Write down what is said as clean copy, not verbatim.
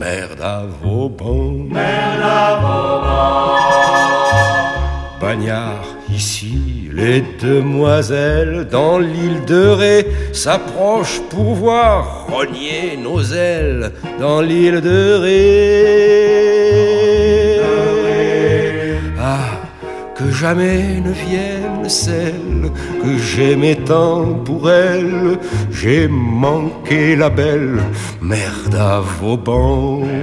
merde à Vauban. Merde à Vauban. Bagnard, ici, les demoiselles dans l'île de Ré s'approchent pour voir rogner nos ailes dans l'île de Ré. Ah, que jamais ne vienne celle que j'aimais tant pour elle. J'ai manqué la belle merde à Vauban.